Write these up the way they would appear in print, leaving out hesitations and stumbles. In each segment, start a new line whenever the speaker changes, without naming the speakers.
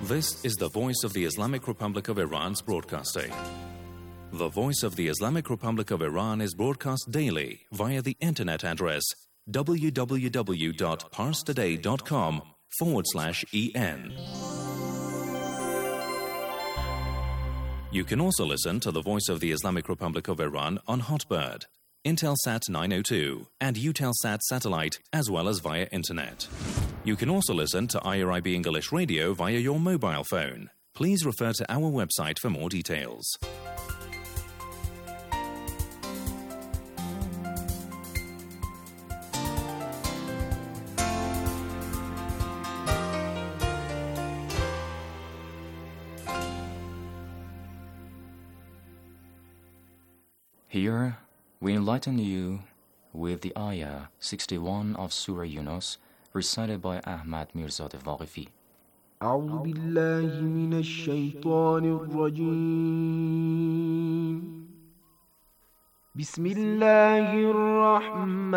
This is the Voice of the Islamic Republic of Iran's broadcasting. The Voice of the Islamic Republic of Iran is broadcast daily via the internet address www.parstoday.com/en. You can also listen to the Voice of the Islamic Republic of Iran on Hotbird, Intelsat 902, and Eutelsat satellite, as well as via internet. You can also listen to IRIB English Radio via your mobile phone. Please refer to our website for more details.
Here, we enlighten you with the ayah 61 of Surah Yunus, recited by Ahmad Mirzad Waqifi.
أعوذ بالله من الشيطان الرجيم. بسم الله الرحمن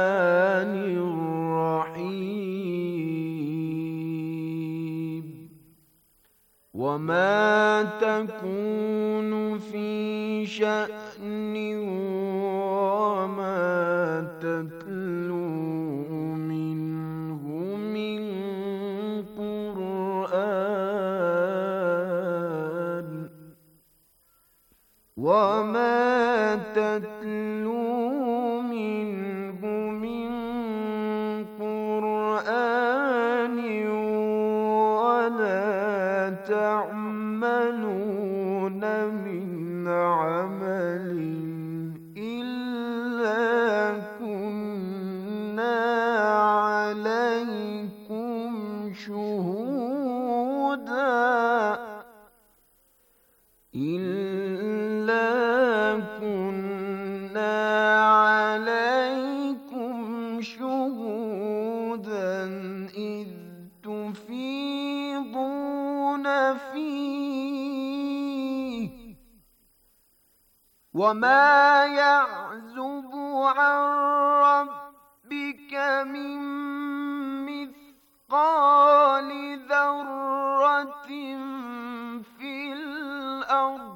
الرحيم. وما تكون في شأن وما تتلو منه من قرآن وما تتلو منه من قرآن ولا تعملون من عمل إلا كنا عليكم شهودا إذ تفيضون فيه وما يعزب عن ربك من مثقال ذرة في الأرض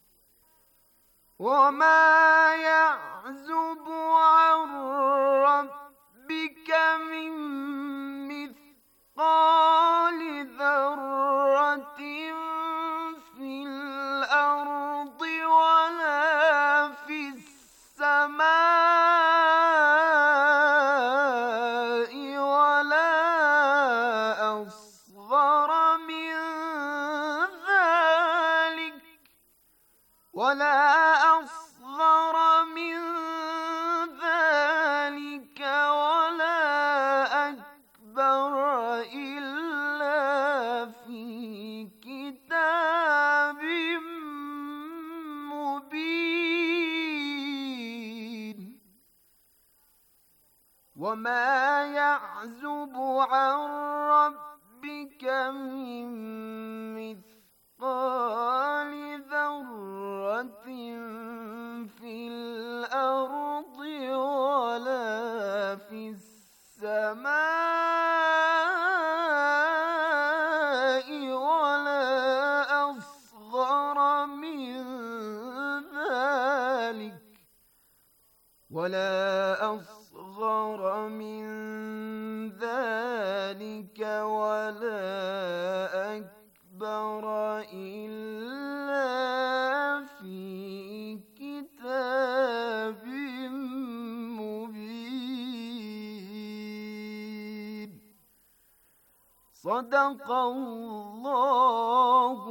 وما يعزب عن ربك من مثقال ذرة في الأرض ولا في السماء ولا أصغر من ذلك ولا أكبر إلا في كتاب مبين وما يعزب عن ربك من مثقال ذرة في الأرض ولا في السماء ولا أصغر من ذلك ولا أكبر إلا في كتاب مبين صدق الله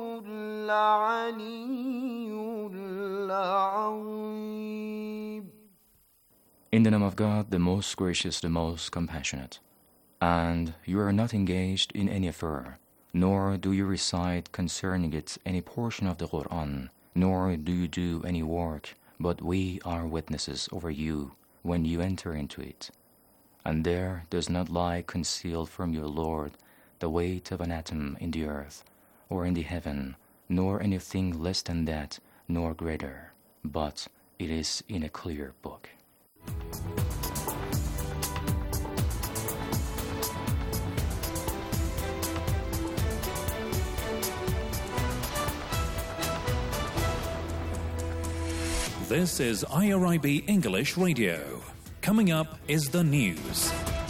العلي العظيم.
In the name of God, the most gracious, the most compassionate. And you are not engaged in any affair, nor do you recite concerning it any portion of the Quran, nor do you do any work, but we are witnesses over you when you enter into it. And there does not lie concealed from your Lord the weight of an atom in the earth, or in the heaven, nor anything less than that, nor greater, but it is in a clear book.
This is IRIB English Radio. Coming up is the news.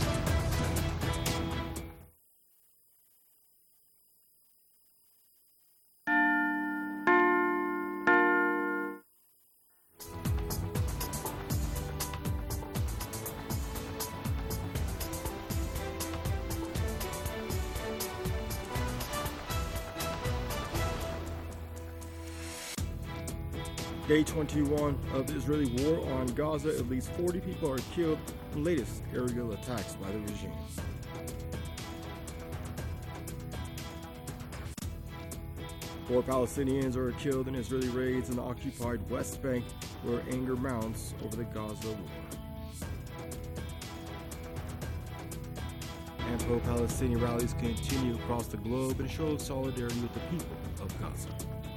Day 21 of the Israeli war on Gaza. At least 40 people are killed in the latest aerial attacks by the regime. Four Palestinians are killed in Israeli raids in the occupied West Bank, where anger mounts over the Gaza war. Anti-Palestinian rallies continue across the globe and show solidarity with the people of Gaza.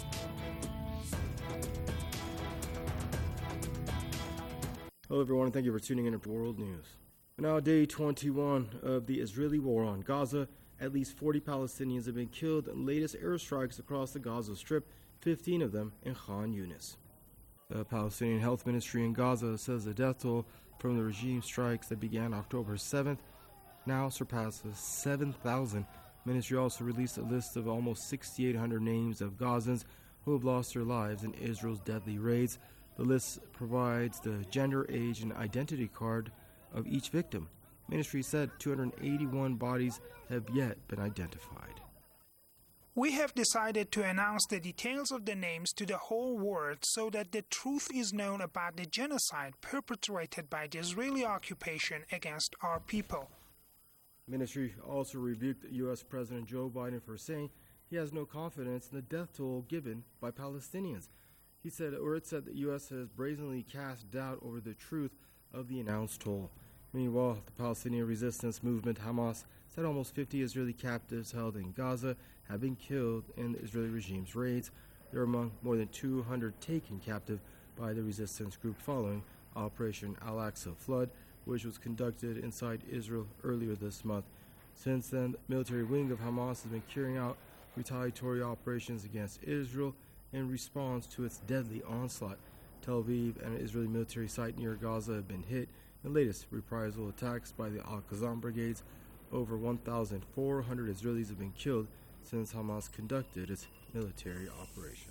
Hello everyone, and thank you for tuning in to World News. Now, day 21 of the Israeli war on Gaza. At least 40 Palestinians have been killed in latest airstrikes across the Gaza Strip, 15 of them in Khan Yunis. The Palestinian Health Ministry in Gaza says the death toll from the regime strikes that began October 7th now surpasses 7,000. The ministry also released a list of almost 6,800 names of Gazans who have lost their lives in Israel's deadly raids. The list provides the gender, age, and identity card of each victim. Ministry said 281 bodies have yet been identified.
We have decided to announce the details of the names to the whole world so that the truth is known about the genocide perpetrated by the Israeli occupation against our people.
Ministry also rebuked U.S. President Joe Biden for saying he has no confidence in the death toll given by Palestinians. It said the U.S. has brazenly cast doubt over the truth of the announced toll. Meanwhile, the Palestinian resistance movement Hamas said almost 50 Israeli captives held in Gaza have been killed in the Israeli regime's raids. They are among more than 200 taken captive by the resistance group following Operation Al-Aqsa Flood, which was conducted inside Israel earlier this month. Since then, the military wing of Hamas has been carrying out retaliatory operations against Israel in response to its deadly onslaught. Tel Aviv and an Israeli military site near Gaza have been hit in the latest reprisal attacks by the Al-Qassam brigades. Over 1,400 Israelis have been killed since Hamas conducted its military operation.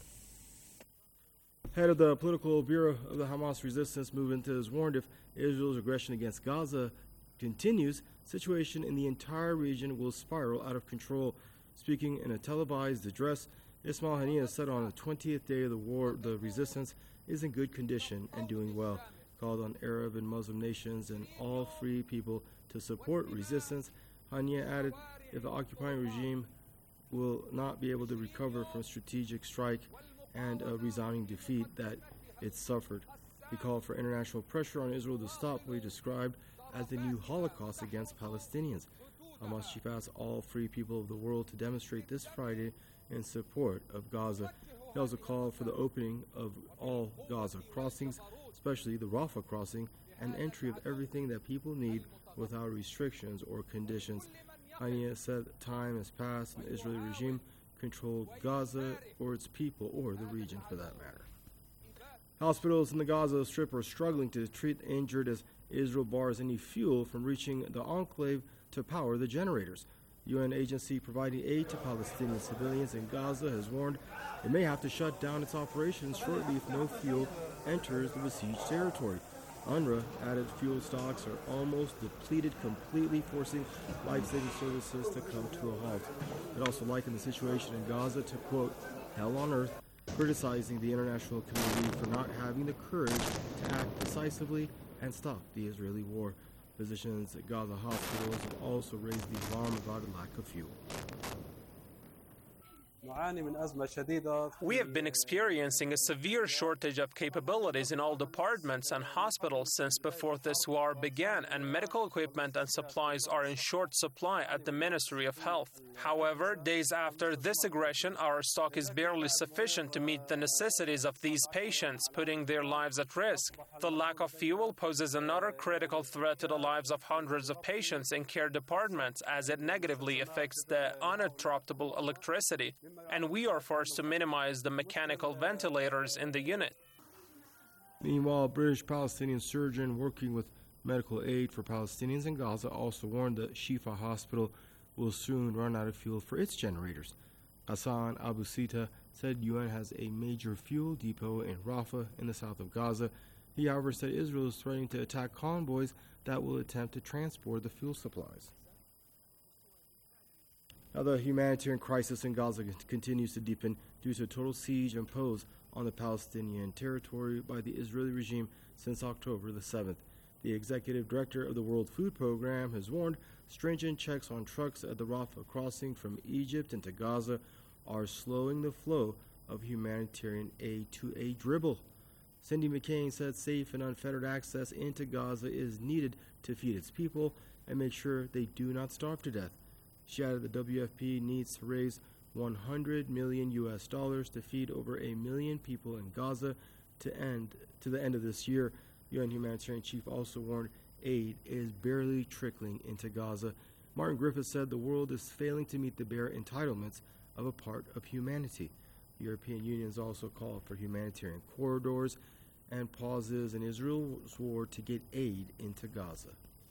Head of the political bureau of the Hamas resistance movement has warned if Israel's aggression against Gaza continues, the situation in the entire region will spiral out of control. Speaking in a televised address, Ismail Haniyeh said on the 20th day of the war, the resistance is in good condition and doing well. Called on Arab and Muslim nations and all free people to support resistance. Haniyeh added, if the occupying regime will not be able to recover from strategic strike and a resounding defeat that it suffered. He called for international pressure on Israel to stop what he described as the new Holocaust against Palestinians. Hamas chief asked all free people of the world to demonstrate this Friday in support of Gaza. He also called for the opening of all Gaza crossings, especially the Rafah crossing, and entry of everything that people need without restrictions or conditions. Haniyeh said time has passed and the Israeli regime controlled Gaza or its people or the region for that matter. Hospitals in the Gaza Strip are struggling to treat the injured as Israel bars any fuel from reaching the enclave to power the generators. The UN agency providing aid to Palestinian civilians in Gaza has warned it may have to shut down its operations shortly if no fuel enters the besieged territory. UNRWA added fuel stocks are almost depleted completely, forcing life-saving services to come to a halt. It also likened the situation in Gaza to, quote, hell on earth, criticizing the international community for not having the courage to act decisively and stop the Israeli war. Physicians at Gaza hospitals have also raised the alarm about a lack of fuel.
We have been experiencing a severe shortage of capabilities in all departments and hospitals since before this war began, and medical equipment and supplies are in short supply at the Ministry of Health. However, days after this aggression, our stock is barely sufficient to meet the necessities of these patients, putting their lives at risk. The lack of fuel poses another critical threat to the lives of hundreds of patients in care departments, as it negatively affects the uninterruptible electricity, and we are forced to minimize the mechanical ventilators in the unit.
Meanwhile, a British-Palestinian surgeon working with medical aid for Palestinians in Gaza also warned that Shifa Hospital will soon run out of fuel for its generators. Hassan Abu Sita said UN has a major fuel depot in Rafah in the south of Gaza. He, however, said Israel is threatening to attack convoys that will attempt to transport the fuel supplies. Now, the humanitarian crisis in Gaza continues to deepen due to a total siege imposed on the Palestinian territory by the Israeli regime since October the 7th. The executive director of the World Food Program has warned stringent checks on trucks at the Rafah crossing from Egypt into Gaza are slowing the flow of humanitarian aid to a dribble. Cindy McCain said safe and unfettered access into Gaza is needed to feed its people and make sure they do not starve to death. She added the WFP needs to raise $100 million to feed over 1 million people in Gaza to the end of this year. UN humanitarian chief also warned aid is barely trickling into Gaza. Martin Griffiths said the world is failing to meet the bare entitlements of a part of humanity. The European Union has also called for humanitarian corridors and pauses in Israel's war to get aid into Gaza.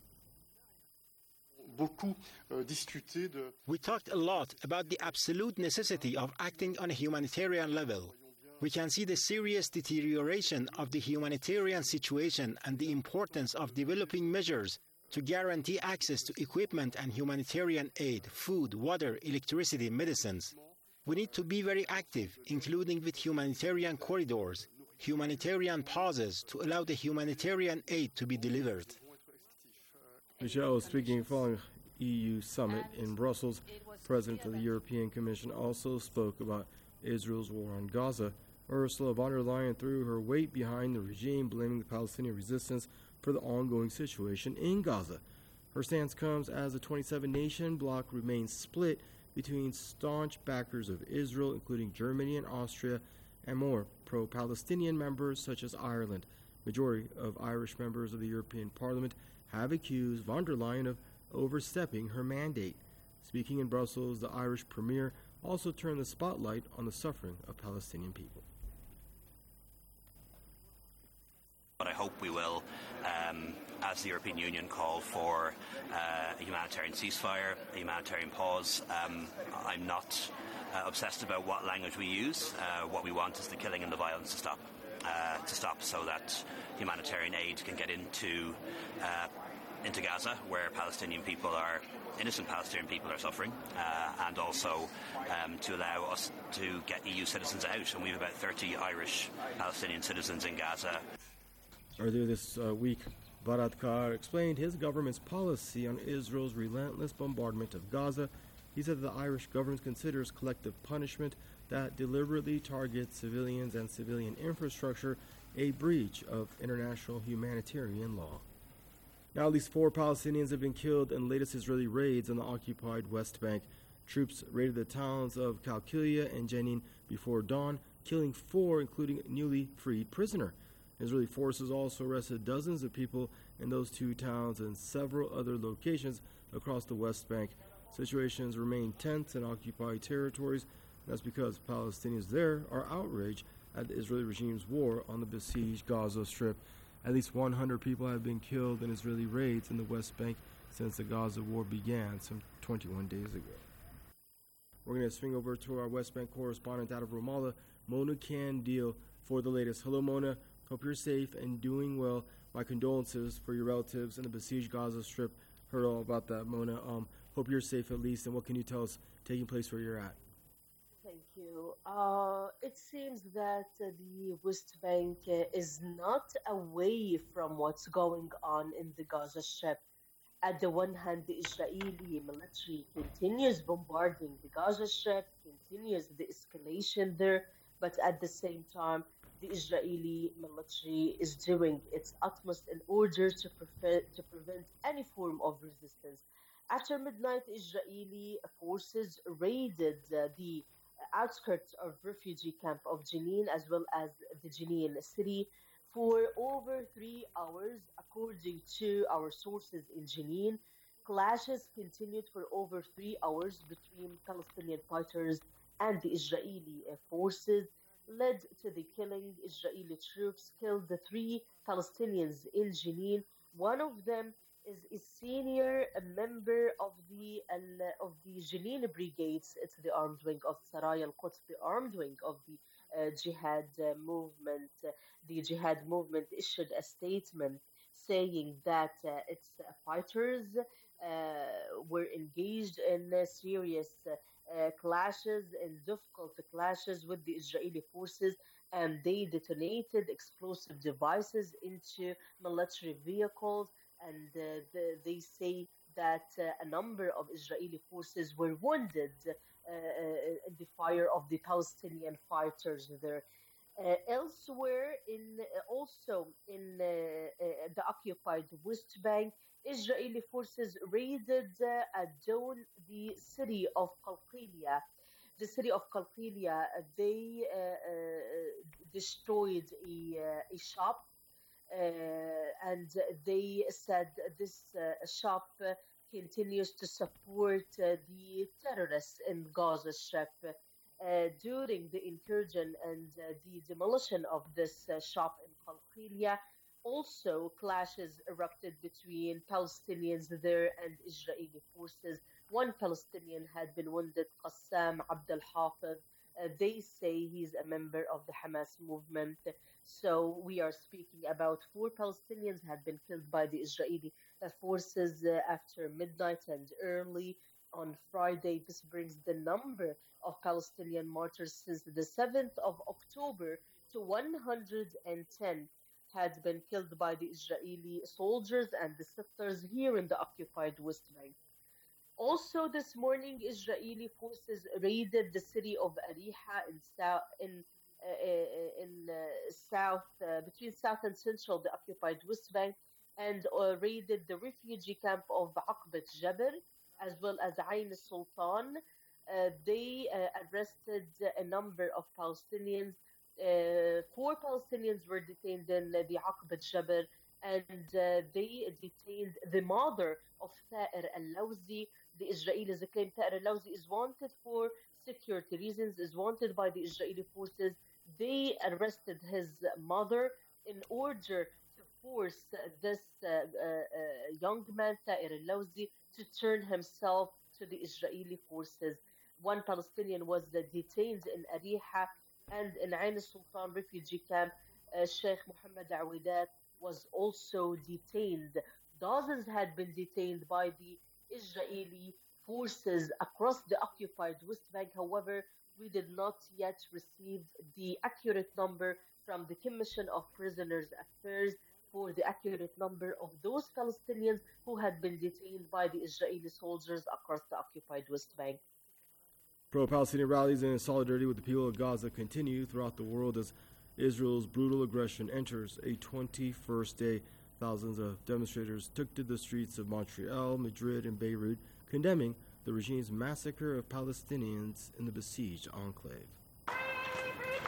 We talked a lot about the absolute necessity of acting on a humanitarian level. We can see the serious deterioration of the humanitarian situation and the importance of developing measures to guarantee access to equipment and humanitarian aid, food, water, electricity, medicines. We need to be very active, including with humanitarian corridors, humanitarian pauses to allow the humanitarian aid to be delivered.
Michel was speaking following EU summit in Brussels. President of the European Commission also spoke about Israel's war on Gaza. Ursula von der Leyen threw her weight behind the regime, blaming the Palestinian resistance for the ongoing situation in Gaza. Her stance comes as the 27-nation bloc remains split between staunch backers of Israel, including Germany and Austria, and more pro-Palestinian members such as Ireland. Majority of Irish members of the European Parliament have accused von der Leyen of overstepping her mandate. Speaking in Brussels, the Irish premier also turned the spotlight on the suffering of Palestinian people.
But I hope we will, as the European Union, call for a humanitarian ceasefire, a humanitarian pause. I'm not obsessed about what language we use. What we want is the killing and the violence to stop so that humanitarian aid can get into Gaza, where innocent Palestinian people are suffering, and also to allow us to get EU citizens out. And we have about 30 Irish Palestinian citizens in Gaza.
Earlier this week, Varadkar explained his government's policy on Israel's relentless bombardment of Gaza. He said that the Irish government considers collective punishment that deliberately targets civilians and civilian infrastructure a breach of international humanitarian law. Now, at least 4 Palestinians have been killed in the latest Israeli raids on the occupied West Bank. Troops raided the towns of Kalkilia and Jenin before dawn, killing 4, including a newly freed prisoner. Israeli forces also arrested dozens of people in those 2 towns and several other locations across the West Bank. Situations remain tense in occupied territories. That's because Palestinians there are outraged at the Israeli regime's war on the besieged Gaza Strip. At least 100 people have been killed in Israeli raids in the West Bank since the Gaza war began some 21 days ago. We're going to swing over to our West Bank correspondent out of Ramallah, Mona Kandil, for the latest. Hello, Mona. Hope you're safe and doing well. My condolences for your relatives in the besieged Gaza Strip. Heard all about that, Mona. Hope you're safe at least. And what can you tell us taking place where you're at?
Thank you. It seems that the West Bank is not away from what's going on in the Gaza Strip. At the one hand, the Israeli military continues bombarding the Gaza Strip, continues the escalation there, but at the same time, the Israeli military is doing its utmost in order to prevent any form of resistance. After midnight, Israeli forces raided the outskirts of refugee camp of Jenin as well as the Jenin city for over 3 hours, according to our sources in Jenin. Clashes continued for over 3 hours between Palestinian fighters and the Israeli forces. led to the killing. Israeli troops killed the three Palestinians in Jenin. One of them is a senior member of the Jenin Brigades. It's the armed wing of Saraya al-Quds, the armed wing of the jihad movement. The jihad movement issued a statement saying that its fighters were engaged in serious clashes and difficult clashes with the Israeli forces, and they detonated explosive devices into military vehicles. And they say that a number of Israeli forces were wounded in the fire of the Palestinian fighters there. Elsewhere, also in the occupied West Bank, Israeli forces raided at dawn the city of Qalqilia. The city of Qalqilia, they destroyed a shop, and they said this shop continues to support the terrorists in Gaza Strip. During the incursion and the demolition of this shop in Qalqilia, also clashes erupted between Palestinians there and Israeli forces. One Palestinian had been wounded, Qassam Abdel Hafiz. They say he's a member of the Hamas movement. So we are speaking about four Palestinians had been killed by the Israeli forces after midnight and early on Friday. This brings the number of Palestinian martyrs since the 7th of October to 110 had been killed by the Israeli soldiers and the sisters here in the occupied West Bank. Also, this morning, Israeli forces raided the city of Ariha between south and central, the occupied West Bank, and raided the refugee camp of Aqbat Jabr, as well as Ain Sultan. They arrested a number of Palestinians. Four Palestinians were detained in the Aqbat Jabr, and they detained the mother of Thaer al-Lawzi. The Israelis claim Thaer al-Lawzi is wanted for security reasons, is wanted by the Israeli forces. They arrested his mother in order to force this young man, Thaer al-Lawzi, to turn himself to the Israeli forces. One Palestinian was detained in Ariha, and in Ain Sultan refugee camp, Sheikh Mohammed Awidat was also detained. Dozens had been detained by the Israeli forces across the occupied West Bank. However, we did not yet receive the accurate number from the Commission of Prisoners' Affairs for the accurate number of those Palestinians who had been detained by the Israeli soldiers across the occupied West Bank.
Pro-Palestinian rallies in solidarity with the people of Gaza continue throughout the world as Israel's brutal aggression enters a 21st day. Thousands of demonstrators took to the streets of Montreal, Madrid, and Beirut, condemning the regime's massacre of Palestinians in the besieged enclave.
Hey,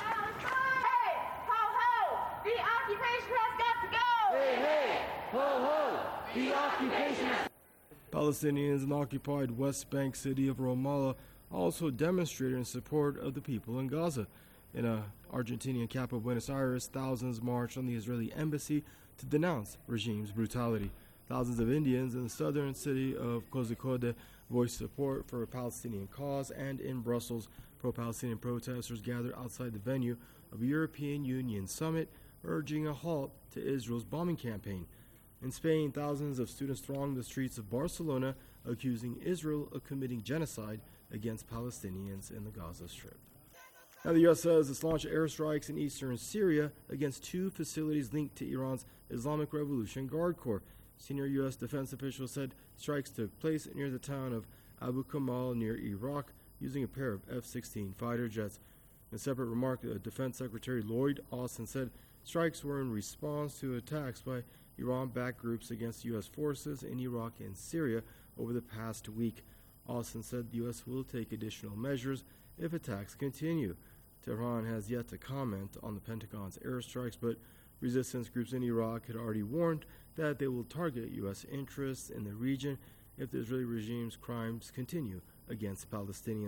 ho, ho! The occupation has got to go!
Hey, hey! Ho, ho! The occupation!
Palestinians in the occupied West Bank city of Ramallah also demonstrated in support of the people in Gaza. In a Argentinian capital, Buenos Aires, thousands marched on the Israeli embassy to denounce regime's brutality. Thousands of Indians in the southern city of Kozhikode voiced support for a Palestinian cause, and in Brussels, pro-Palestinian protesters gathered outside the venue of a European Union summit, urging a halt to Israel's bombing campaign. In Spain, thousands of students thronged the streets of Barcelona, accusing Israel of committing genocide against Palestinians in the Gaza Strip. Now, the U.S. says it's launched airstrikes in eastern Syria against two facilities linked to Iran's Islamic Revolution Guard Corps. Senior U.S. defense officials said strikes took place near the town of Abu Kamal near Iraq using a pair of F-16 fighter jets. In a separate remark, Defense Secretary Lloyd Austin said strikes were in response to attacks by Iran-backed groups against U.S. forces in Iraq and Syria over the past week. Austin said the U.S. will take additional measures if attacks continue. Tehran has yet to comment on the Pentagon's airstrikes, but resistance groups in Iraq had already warned that they will target U.S. interests in the region if the Israeli regime's crimes continue against Palestinians.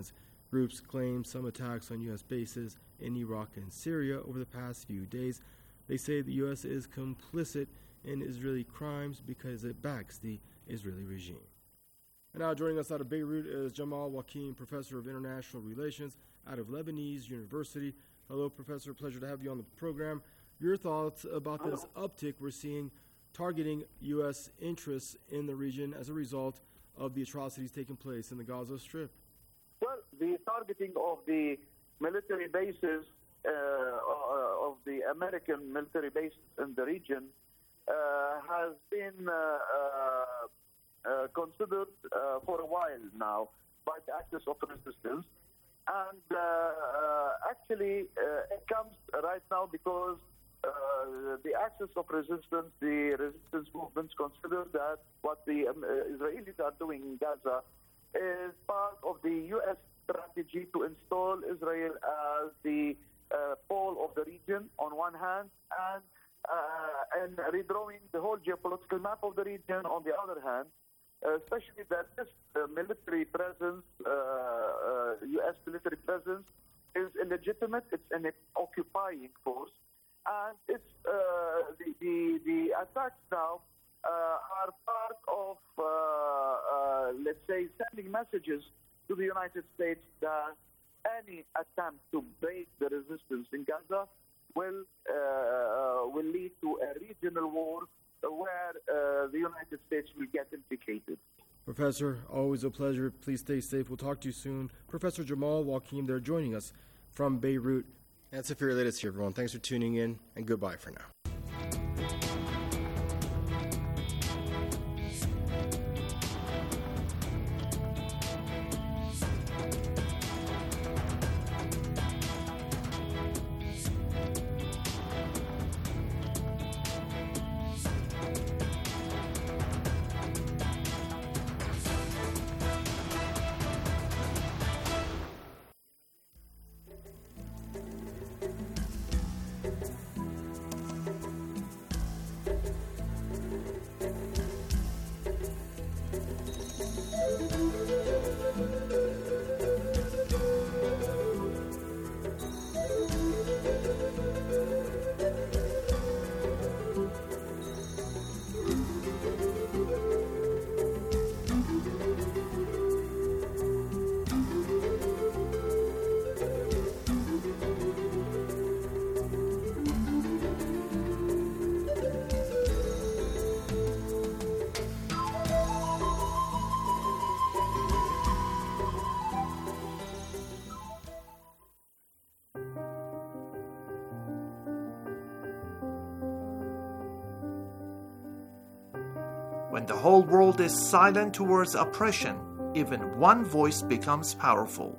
Groups claim some attacks on U.S. bases in Iraq and Syria over the past few days. They say the U.S. is complicit in Israeli crimes because it backs the Israeli regime. And now joining us out of Beirut is Jamal Wakim, Professor of International Relations out of Lebanese University. Hello, Professor. Pleasure to have you on the program. Your thoughts about this uptick we're seeing targeting U.S. interests in the region as a result of the atrocities taking place in the Gaza Strip?
Well, the targeting of the military bases, of the American military bases in the region, has been considered for a while now by the Axis of Resistance. And actually, it comes right now because the Axis of Resistance, the resistance movements, consider that what the Israelis are doing in Gaza is part of the U.S. strategy to install Israel as the pole of the region on one hand, and redrawing the whole geopolitical map of the region on the other hand, especially that this military presence, U.S. military presence, is illegitimate. It's an occupying force, and it's the attacks now are part of, let's say, sending messages to the United States that any attempt to break the resistance in Gaza will lead to a regional war where the United States will get implicated.
Professor, always a pleasure. Please stay safe. We'll talk to you soon. Professor Jamal Wakim there joining us from Beirut. That's it for your latest here, everyone. Thanks for tuning in, and goodbye for now.
When the whole world is silent towards oppression, even one voice becomes powerful.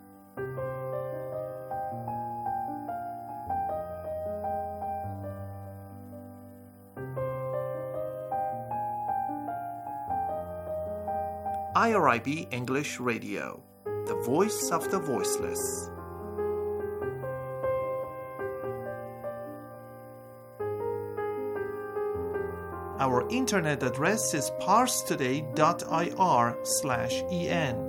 IRIB English Radio, the voice of the voiceless. Our internet address is parstoday.ir/en.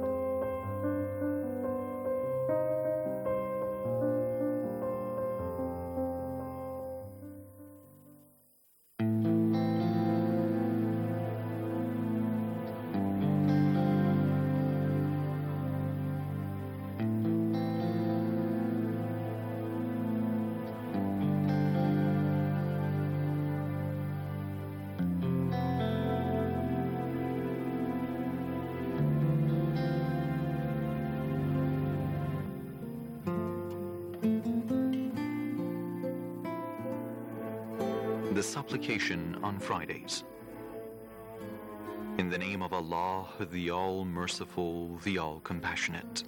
The supplication on Fridays. In the name of Allah, the All-Merciful, the All-Compassionate.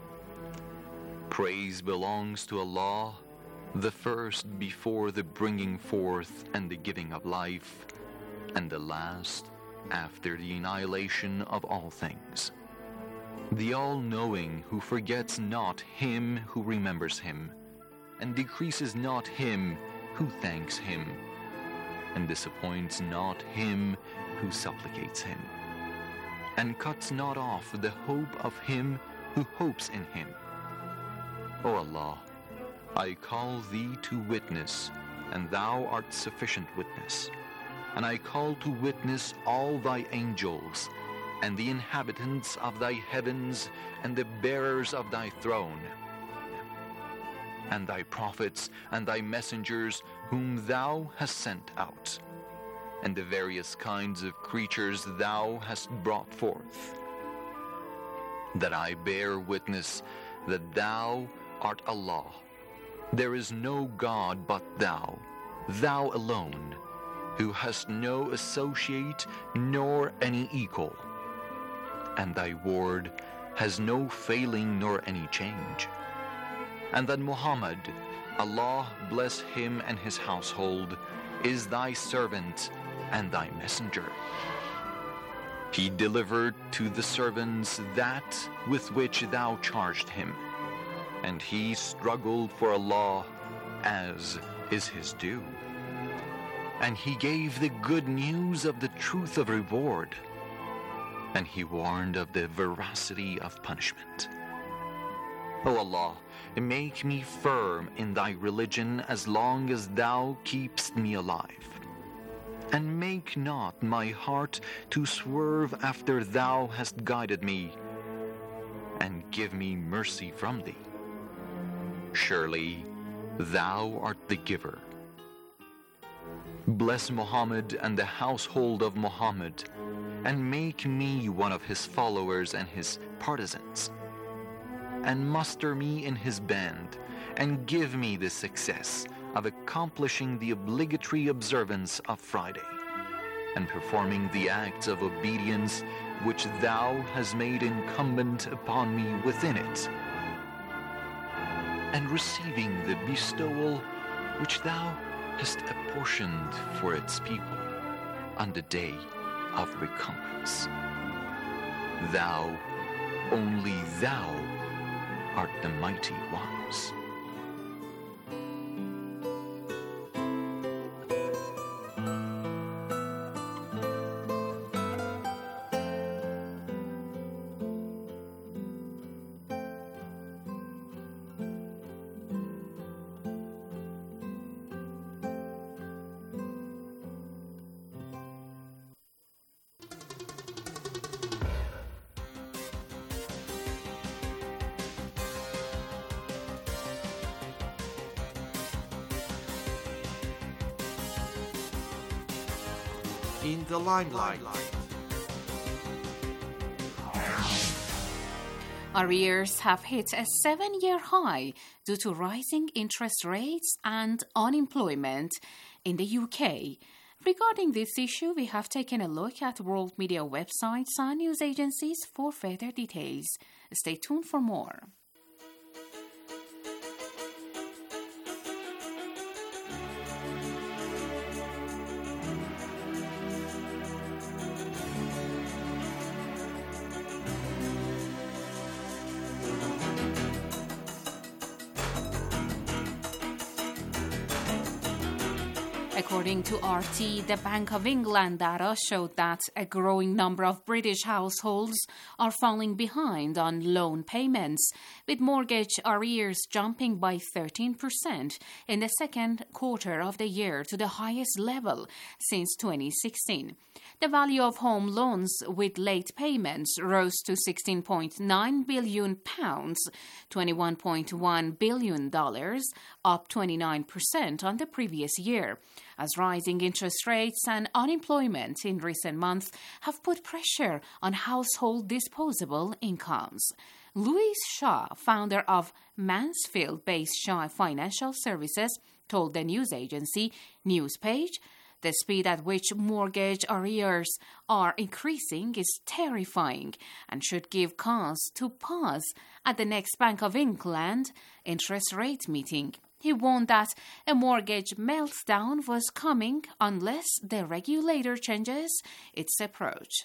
Praise belongs to Allah, the first before the bringing forth and the giving of life, and the last after the annihilation of all things. The All-Knowing, who forgets not him who remembers him, and decreases not him who thanks him, and disappoints not him who supplicates him, and cuts not off the hope of him who hopes in him. O Allah, I call thee to witness, and thou art sufficient witness. And I call to witness all thy angels, and the inhabitants of thy heavens, and the bearers of thy throne, and thy prophets, and thy messengers, whom thou hast sent out, and the various kinds of creatures thou hast brought forth, that I bear witness that thou art Allah. There is no God but thou, thou alone, who hast no associate nor any equal, and thy word has no failing nor any change. And that Muhammad, Allah bless him and his household, is thy servant and thy messenger. He delivered to the servants that with which thou charged him, and he struggled for Allah as is his due. And he gave the good news of the truth of reward, and he warned of the veracity of punishment. O Allah, make me firm in thy religion as long as thou keepst me alive, and make not my heart to swerve after thou hast guided me, and give me mercy from thee. Surely thou art the giver. Bless Muhammad and the household of Muhammad, and make me one of his followers and his partisans, and muster me in his band, and give me the success of accomplishing the obligatory observance of Friday, and performing the acts of obedience which thou hast made incumbent upon me within it, and receiving the bestowal which thou hast apportioned for its people on the day of recompense. Thou, only thou, art the mighty ones.
In the limelight.
Arrears have hit a 7-year high due to rising interest rates and unemployment in the UK. Regarding this issue, we have taken a look at world media websites and news agencies for further details. Stay tuned for more. According to RT, the Bank of England data showed that a growing number of British households are falling behind on loan payments, with mortgage arrears jumping by 13% in the second quarter of the year to the highest level since 2016. The value of home loans with late payments rose to £16.9 billion, $21.1 billion, up 29% on the previous year, as rising interest rates and unemployment in recent months have put pressure on household disposable incomes. Louise Shaw, founder of Mansfield-based Shaw Financial Services, told the news agency Newspage, "The speed at which mortgage arrears are increasing is terrifying and should give cause to pause at the next Bank of England interest rate meeting." He warned that a mortgage meltdown was coming unless the regulator changes its approach.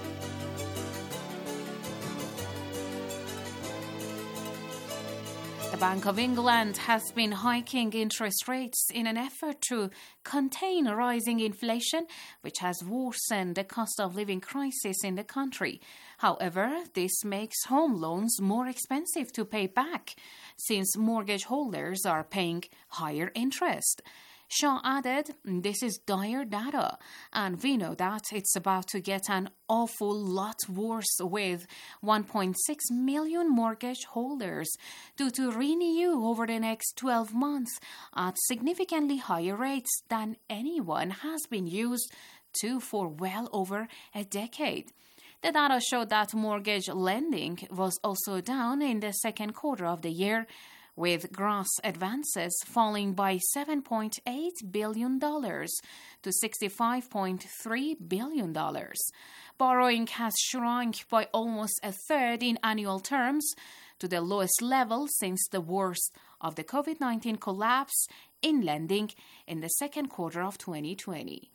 The The Bank of England has been hiking interest rates in an effort to contain rising inflation, which has worsened the cost of living crisis in the country. However, this makes home loans more expensive to pay back, since mortgage holders are paying higher interest. Shaw added, "This is dire data, and we know that it's about to get an awful lot worse with 1.6 million mortgage holders due to renew over the next 12 months at significantly higher rates than anyone has been used to for well over a decade." The data showed that mortgage lending was also down in the second quarter of the year, with gross advances falling by $7.8 billion to $65.3 billion. Borrowing has shrunk by almost a third in annual terms to the lowest level since the worst of the COVID-19 collapse in lending in the second quarter of 2020.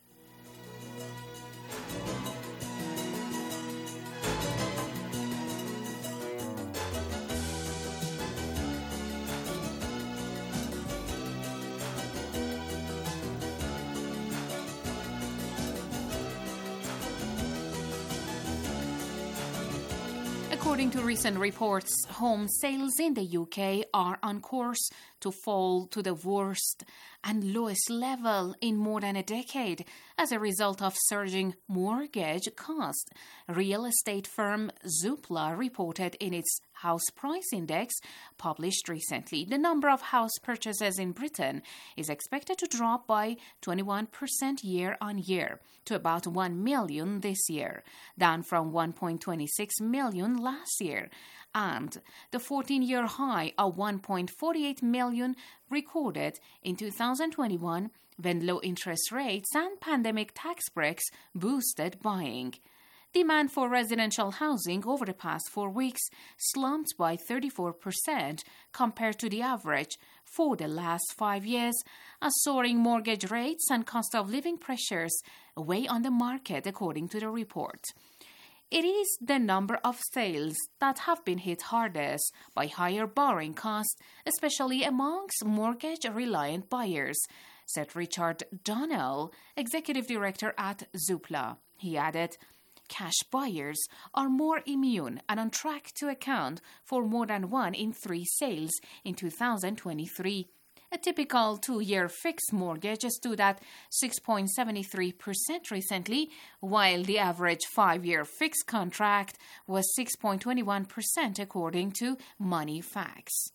According to recent reports, home sales in the UK are on course to fall to the worst and lowest level in more than a decade as a result of surging mortgage costs. Real estate firm Zoopla reported in its House Price Index published recently. The number of house purchases in Britain is expected to drop by 21% year on year to about 1 million this year, down from 1.26 million last year, and the 14-year high of 1.48 million recorded in 2021 when low interest rates and pandemic tax breaks boosted buying. Demand for residential housing over the past 4 weeks slumped by 34% compared to the average for the last 5 years, as soaring mortgage rates and cost of living pressures weigh on the market, according to the report. It is the number of sales that have been hit hardest by higher borrowing costs, especially amongst mortgage-reliant buyers, said Richard Donnell, executive director at Zoopla. He added, "Cash buyers are more immune and on track to account for more than 1 in 3 sales in 2023. A typical 2-year fixed mortgage stood at 6.73% recently, while the average 5-year fixed contract was 6.21%, according to Moneyfacts.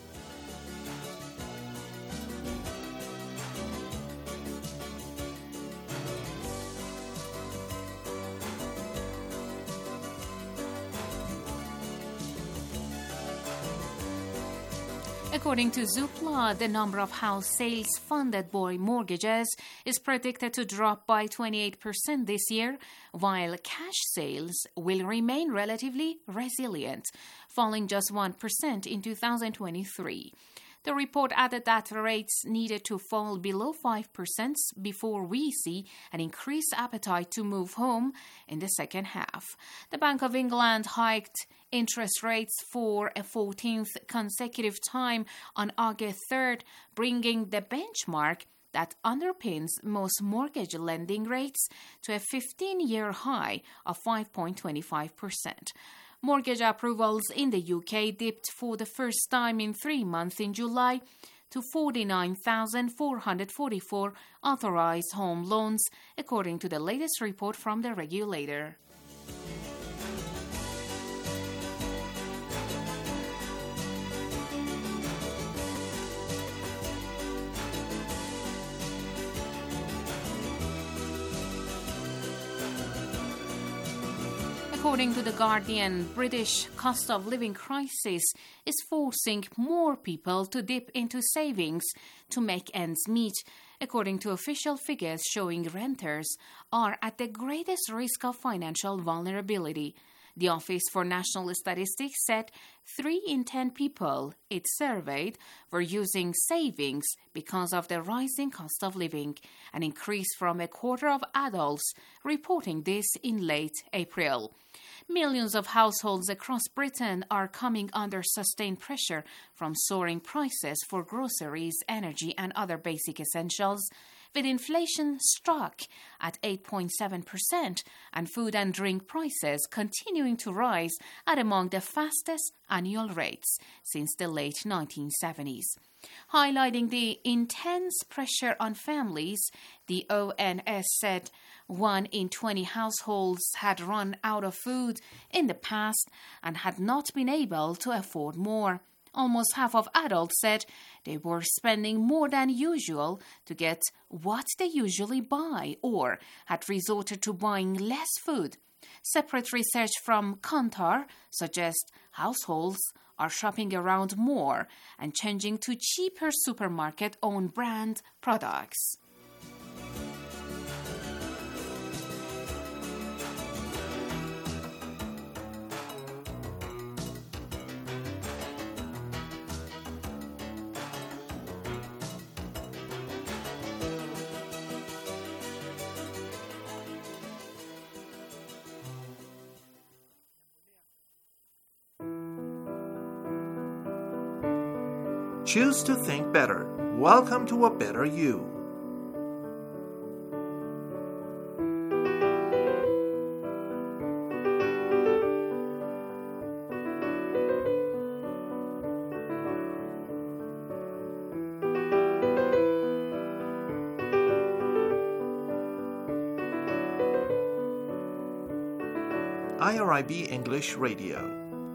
According to Zoopla, the number of house sales funded by mortgages is predicted to drop by 28% this year, while cash sales will remain relatively resilient, falling just 1% in 2023. The report added that rates needed to fall below 5% before we see an increased appetite to move home in the second half. The Bank of England hiked interest rates for a 14th consecutive time on August 3rd, bringing the benchmark that underpins most mortgage lending rates to a 15-year high of 5.25%. Mortgage approvals in the UK dipped for the first time in 3 months in July to 49,444 authorized home loans, according to the latest report from the regulator. According to The Guardian, British cost of living crisis is forcing more people to dip into savings to make ends meet, according to official figures showing renters are at the greatest risk of financial vulnerability. The Office for National Statistics said 3 in 10 people it surveyed were using savings because of the rising cost of living, an increase from a quarter of adults reporting this in late April. millions of households across Britain are coming under sustained pressure from soaring prices for groceries, energy, and other basic essentials, with inflation struck at 8.7% and food and drink prices continuing to rise at among the fastest annual rates since the late 1970s. Highlighting the intense pressure on families, the ONS said 1 in 20 households had run out of food in the past and had not been able to afford more. Almost half of adults said they were spending more than usual to get what they usually buy or had resorted to buying less food. Separate research from Kantar suggests households are shopping around more and changing to cheaper supermarket-own brand products.
Choose to think better. Welcome to a better you. IRIB English Radio.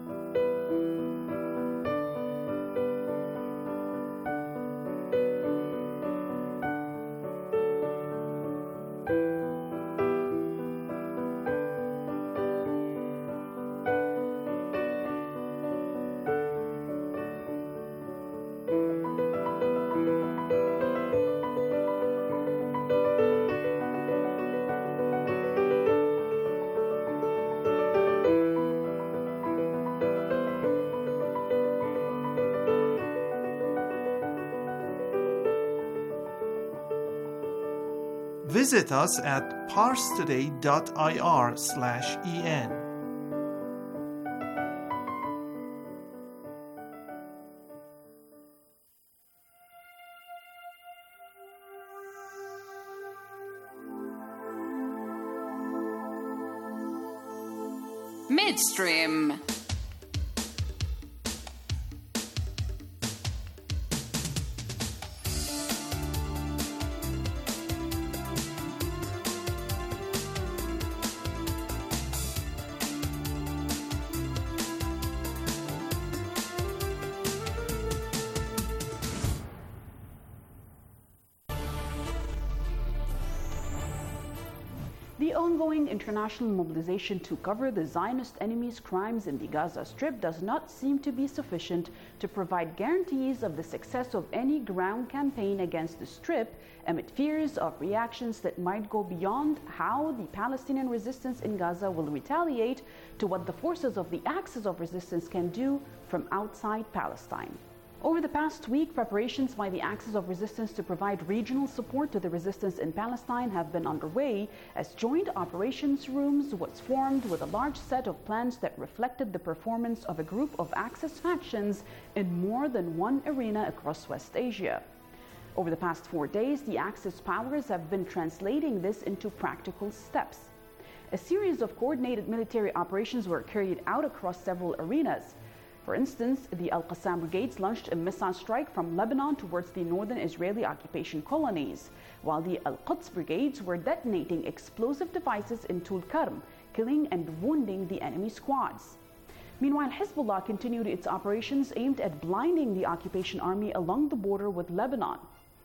Visit us at parstoday.ir/en.
Midstream.
The ongoing international mobilization to cover the Zionist enemy's crimes in the Gaza Strip does not seem to be sufficient to provide guarantees of the success of any ground campaign against the Strip, amid fears of reactions that might go beyond how the Palestinian resistance in Gaza will retaliate to what the forces of the Axis of Resistance can do from outside Palestine. Over the past week, preparations by the Axis of Resistance to provide regional support to the resistance in Palestine have been underway, as joint operations rooms was formed with a large set of plans that reflected the performance of a group of Axis factions in more than one arena across West Asia. Over the past 4 days, the Axis powers have been translating this into practical steps. A series of coordinated military operations were carried out across several arenas. For instance, the Al-Qassam brigades launched a missile strike from Lebanon towards the northern Israeli occupation colonies, while the Al-Quds brigades were detonating explosive devices in Tulkarm, killing and wounding the enemy squads. Meanwhile, Hezbollah continued its operations aimed at blinding the occupation army along the border with Lebanon.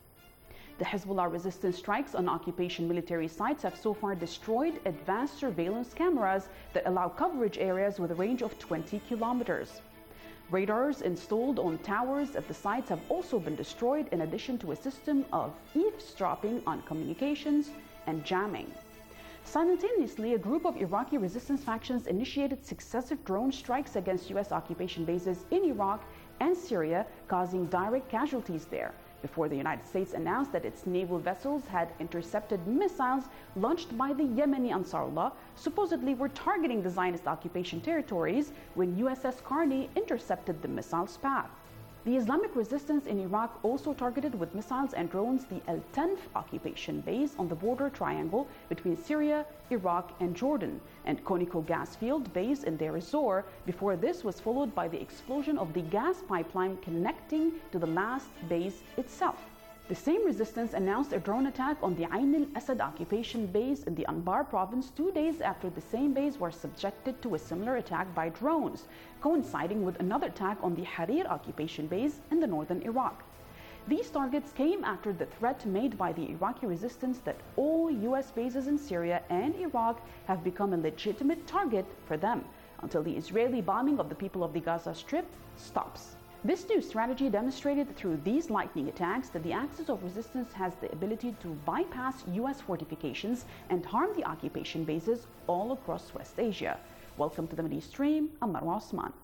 The Hezbollah resistance strikes on occupation military sites have so far destroyed advanced surveillance cameras that allow coverage areas with a range of 20 kilometers. Radars installed on towers at the sites have also been destroyed, in addition to a system of eavesdropping on communications and jamming. Simultaneously, a group of Iraqi resistance factions initiated successive drone strikes against U.S. occupation bases in Iraq and Syria, causing direct casualties there. before the United States announced that its naval vessels had intercepted missiles launched by the Yemeni Ansarullah, supposedly were targeting the Zionist occupation territories when USS Carney intercepted the missile's path. The Islamic resistance in Iraq also targeted with missiles and drones the El Tanf occupation base on the border triangle between Syria, Iraq, and Jordan, and Conoco gas field base in Deir ez-Zor. Before this was followed by the explosion of the gas pipeline connecting to the last base itself. The same resistance announced a drone attack on the Ain al-Asad occupation base in the Anbar province 2 days after the same base was subjected to a similar attack by drones, coinciding with another attack on the Harir occupation base in the northern Iraq. These targets came after the threat made by the Iraqi resistance that all U.S. bases in Syria and Iraq have become a legitimate target for them until the Israeli bombing of the people of the Gaza Strip stops. This new strategy demonstrated through these lightning attacks that the Axis of Resistance has the ability to bypass U.S. fortifications and harm the occupation bases all across West Asia. Welcome to the Middle East Stream. I'm Marwa Osman.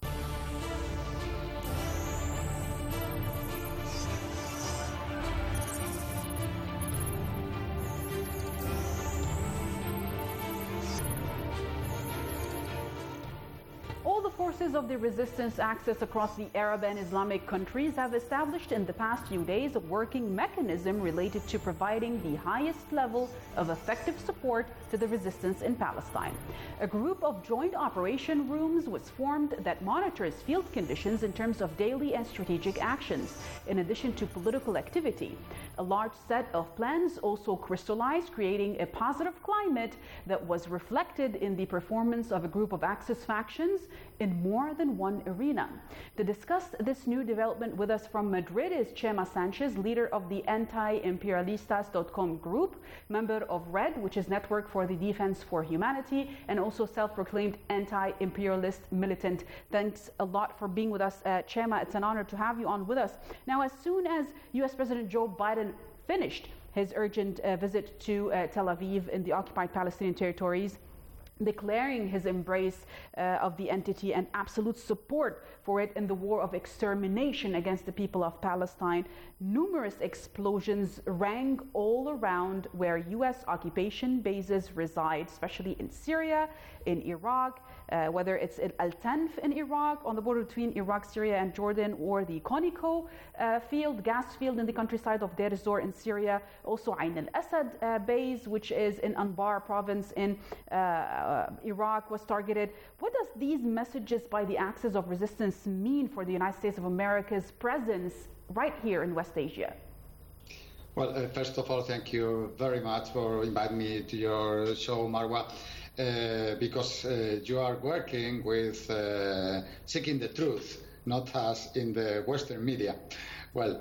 Forces of the resistance axis across the Arab and Islamic countries have established in the past few days a working mechanism related to providing the highest level of effective support to the resistance in Palestine. A group of joint operation rooms was formed that monitors field conditions in terms of daily and strategic actions, in addition to political activity. A large set of plans also crystallized, creating a positive climate that was reflected in the performance of a group of Axis factions in more than one arena. To discuss this new development with us from Madrid is Chema Sanchez, leader of the anti-imperialistas.com group, member of RED, which is Network for the Defense for Humanity, and also self-proclaimed anti-imperialist militant. Thanks a lot for being with us, Chema. It's an honor to have you on with us. Now, as soon as U.S. President Joe Biden finished his urgent visit to Tel Aviv in the occupied Palestinian territories, declaring his embrace of the entity and absolute support for it in the war of extermination against the people of Palestine, numerous explosions rang all around where U.S. occupation bases reside, especially in Syria, in Iraq, whether it's in Al Tanf in Iraq, on the border between Iraq, Syria, and Jordan, or the Conoco gas field in the countryside of Deir ez-Zor in Syria, also Ain al-Asad base, which is in Anbar province in Iraq, was targeted. What does these messages by the Axis of Resistance mean for the United States of America's presence right here in West Asia?
Well, first of all, thank you very much for inviting me to your show, Marwa, because you are working with seeking the truth, not as in the Western media. Well,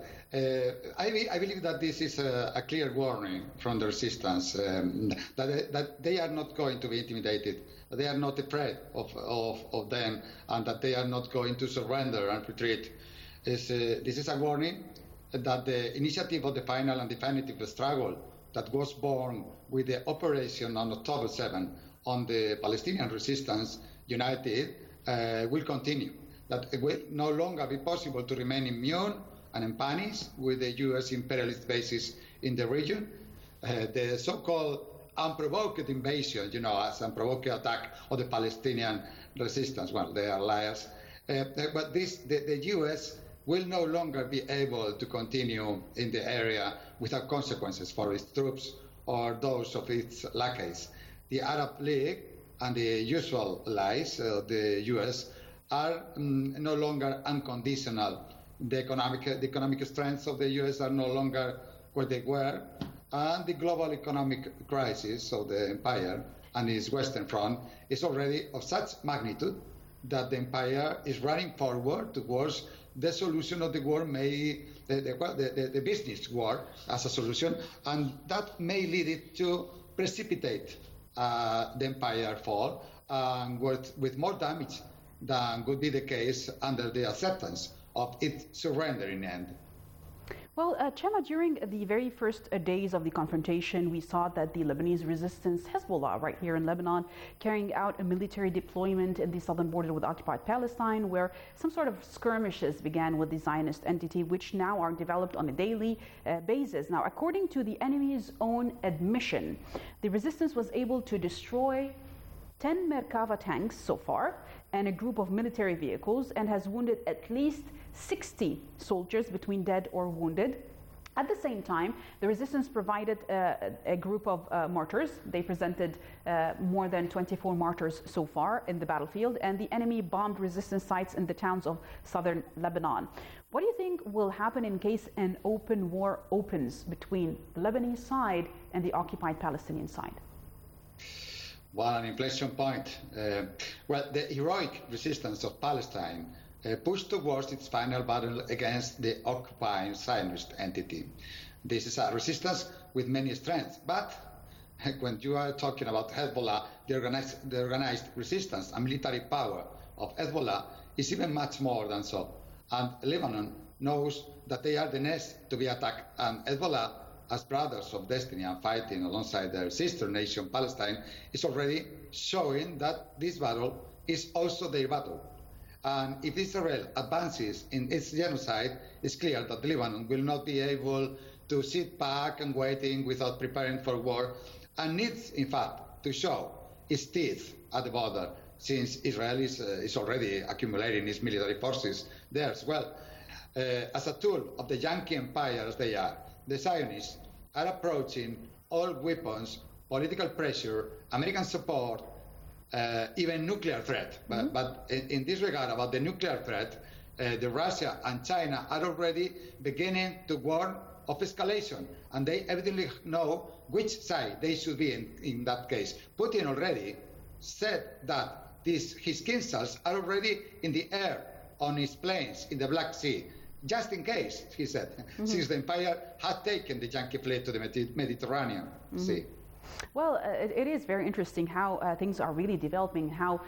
I believe that this is a clear warning from the resistance, that they are not going to be intimidated, that they are not afraid of them, and that they are not going to surrender and retreat. This is a warning that the initiative of the final and definitive struggle that was born with the operation on October 7 on the Palestinian resistance united will continue, that it will no longer be possible to remain immune and unpunished with the U.S. imperialist bases in the region. The so-called unprovoked invasion, as unprovoked attack of the Palestinian resistance, well, they are liars. But the U.S. will no longer be able to continue in the area without consequences for its troops or those of its lackeys. The Arab League and the usual allies of the U.S. are no longer unconditional. The economic strengths of the U.S. are no longer where they were, and the global economic crisis of the empire and its Western Front is already of such magnitude that the empire is running forward towards the solution of the war, the business war as a solution, and that may lead it to precipitate the empire fall with more damage than would be the case under the acceptance of its surrendering end.
Well, Chema, during the very first days of the confrontation, we saw that the Lebanese resistance, Hezbollah, right here in Lebanon, carrying out a military deployment in the southern border with occupied Palestine, where some sort of skirmishes began with the Zionist entity, which now are developed on a daily basis. Now, according to the enemy's own admission, the resistance was able to destroy 10 Merkava tanks so far and a group of military vehicles, and has wounded at least 60 soldiers between dead or wounded. At the same time, the resistance provided a group of mortars. They presented more than 24 mortars so far in the battlefield, and the enemy bombed resistance sites in the towns of southern Lebanon. What do you think will happen in case an open war opens between the Lebanese side and the occupied Palestinian side?
Well, an inflection point. The heroic resistance of Palestine pushed towards its final battle against the occupying Zionist entity. This is a resistance with many strengths, but when you are talking about Hezbollah, the organized resistance and military power of Hezbollah is even much more than so. And Lebanon knows that they are the next to be attacked, and Hezbollah, as brothers of destiny and fighting alongside their sister nation Palestine, is already showing that this battle is also their battle. And if Israel advances in its genocide, it's clear that Lebanon will not be able to sit back and waiting without preparing for war, and needs, in fact, to show its teeth at the border, since Israel is already accumulating its military forces there as well. As a tool of the Yankee empire as they are, the Zionists are approaching all weapons, political pressure, American support, even nuclear threat.
Mm-hmm.
But in this regard, about the nuclear threat, the Russia and China are already beginning to warn of escalation, and they evidently know which side they should be in that case. Putin already said that his missiles are already in the air on his planes in the Black Sea. Just in case, he said, since the empire had taken the Yankee fleet to the Mediterranean Sea.
Well, it is very interesting how things are really developing, how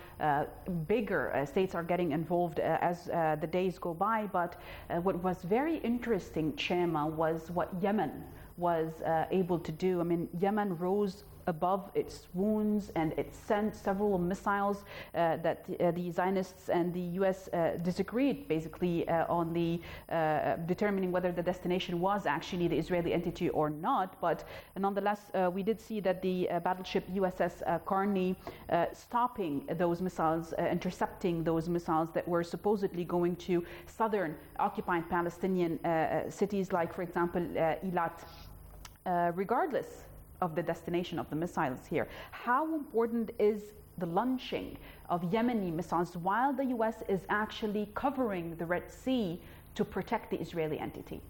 bigger states are getting involved as the days go by. But what was very interesting, Chema, was what Yemen was able to do. I mean, Yemen rose above its wounds, and it sent several missiles that the Zionists and the U.S. disagreed basically on the determining whether the destination was actually the Israeli entity or not. But nonetheless, we did see that the battleship USS Carney stopping those missiles, intercepting those missiles that were supposedly going to southern occupied Palestinian cities like, for example, Eilat, regardless of the destination of the missiles here. How important is the launching of Yemeni missiles while the U.S. is actually covering the Red Sea to protect the Israeli entity?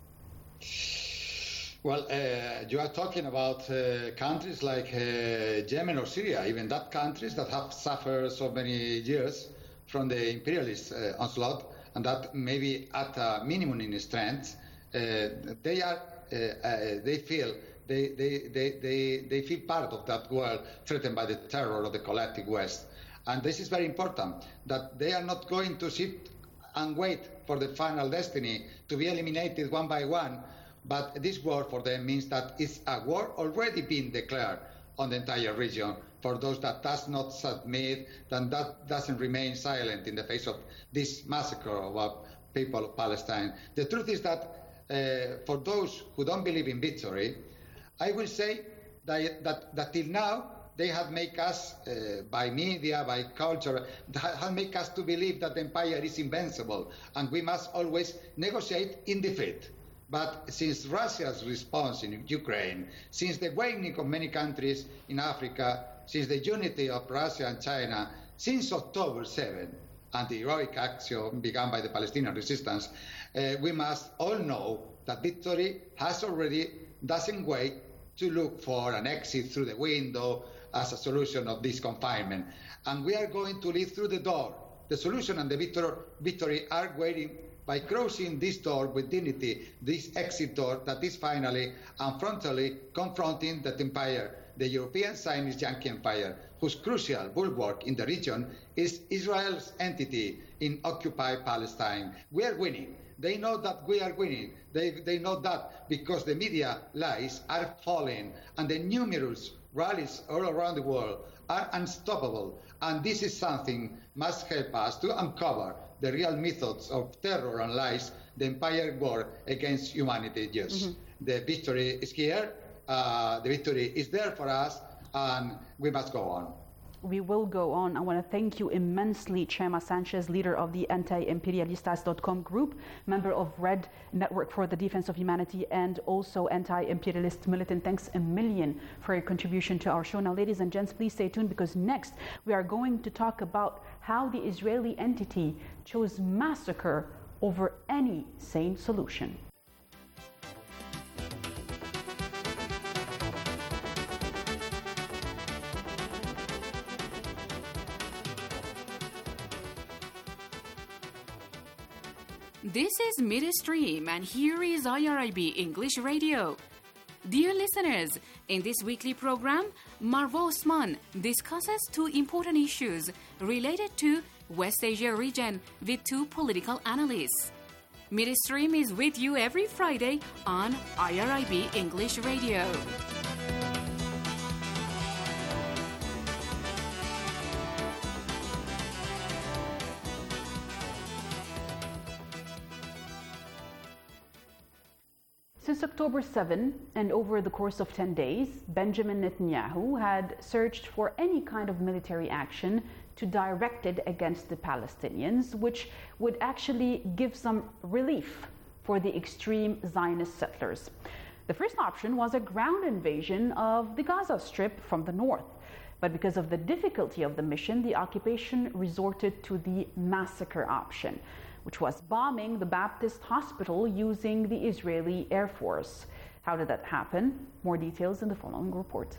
Well, you are talking about countries like Yemen or Syria, even that countries that have suffered so many years from the imperialist onslaught, and that maybe at a minimum in strength, they feel they feel part of that world threatened by the terror of the collective West. And this is very important, that they are not going to sit and wait for the final destiny to be eliminated one by one, but this war for them means that it's a war already being declared on the entire region for those that does not submit, and that doesn't remain silent in the face of this massacre of people of Palestine. The truth is that for those who don't believe in victory, I will say that till now, they have made us, by media, by culture, have made us to believe that the empire is invincible, and we must always negotiate in defeat. But since Russia's response in Ukraine, since the awakening of many countries in Africa, since the unity of Russia and China, since October 7, and the heroic action begun by the Palestinian resistance, we must all know that victory has already doesn't wait to look for an exit through the window as a solution of this confinement. And we are going to lead through the door. The solution and the victory are waiting by crossing this door with dignity, this exit door that is finally and frontally confronting that empire, the European Zionist Yankee empire, whose crucial bulwark in the region is Israel's entity in occupied Palestine. We are winning. They know that we are winning. They know that because the media lies are falling and the numerous rallies all around the world are unstoppable. And this is something must help us to uncover the real methods of terror and lies, the empire war against humanity. Yes, the victory is here. The victory is there for us, and we must go on.
We will go on. I want to thank you immensely, Chema Sanchez, leader of the anti-imperialistas.com group, member of RED Network for the Defense of Humanity, and also anti-imperialist militant. Thanks a million for your contribution to our show. Now, ladies and gents, please stay tuned, because next we are going to talk about how the Israeli entity chose massacre over any sane solution.
This is Midstream, and here is IRIB English Radio. Dear listeners, in this weekly program, Marwa Osman discusses two important issues related to West Asia region with two political analysts. Midstream is with you every Friday on IRIB English Radio.
Since October 7, and over the course of 10 days, Benjamin Netanyahu had searched for any kind of military action to direct it against the Palestinians, which would actually give some relief for the extreme Zionist settlers. The first option was a ground invasion of the Gaza Strip from the north. But because of the difficulty of the mission, the occupation resorted to the massacre option, which was bombing the Baptist hospital using the Israeli Air Force. How did that happen? More details in the following report.